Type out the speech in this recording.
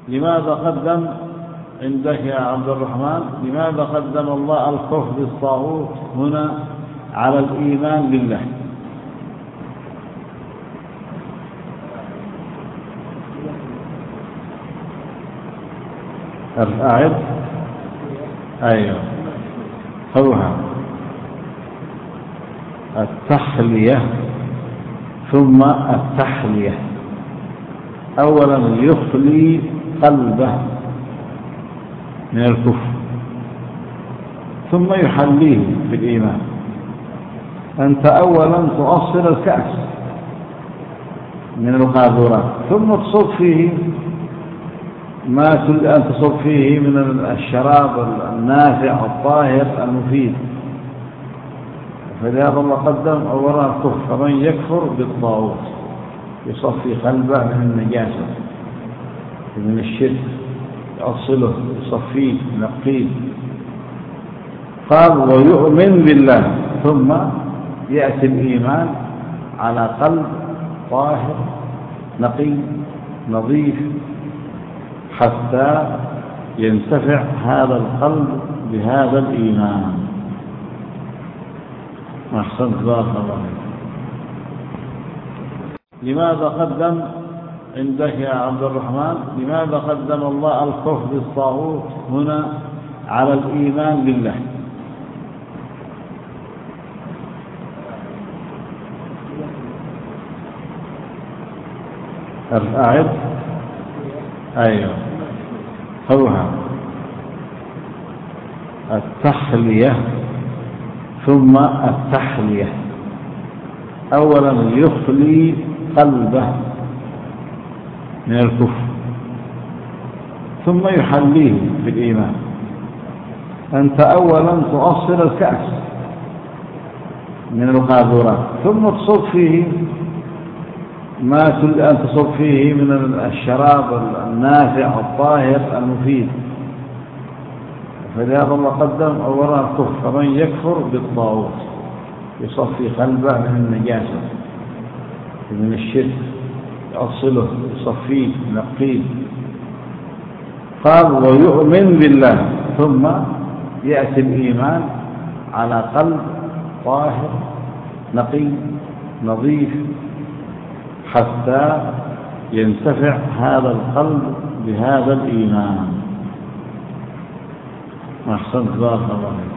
لماذا قدم عندك يا عبد الرحمن، لماذا قدم الله الكفر بالطاغوت هنا على الإيمان بالله؟ أعد. أيوه هوها التخلية ثم التحلية. أولا يخلي قلبه من الكفر ثم يحليه بالإيمان. أنت أولا تؤصل الكأس من القاذورات ثم تصب فيه ما تريد أن تصب فيه من الشراب النافع الطاهر المفيد. فلهذا الله قدم أولا الكفر، فمن يكفر بالطاغوت يصفي قلبه من النجاسة من الشرك، يأصله يصفيه ينقيه. قال ويؤمن بالله، ثم يأتي الإيمان على قلب طاهر نقي نظيف حتى ينتفع هذا القلب بهذا الإيمان. أحسنت بارك الله. لماذا قدم عندك يا عبد الرحمن، لماذا قدم الله الكفر بالطاغوت هنا على الإيمان بالله؟ أعد. أيوه هوها التخلية ثم التحلية. أولا يخلي قلبه من الكفر ثم يحليه بالإيمان. أنت أولا تؤصل الكأس من القاذورات ثم تصب فيه ما تريد أن تصب فيه من الشراب النافع الطاهر المفيد. فلهذا الله قدم أولا الكفر، فمن يكفر بالطاغوت يصفي قلبه من النجاسة من الشرك، يأصله يصفيه ينقيه. قال ويؤمن بالله، ثم يأتي الإيمان على قلب طاهر نقي نظيف حتى ينتفع هذا القلب بهذا الإيمان. أحسنت بارك الله.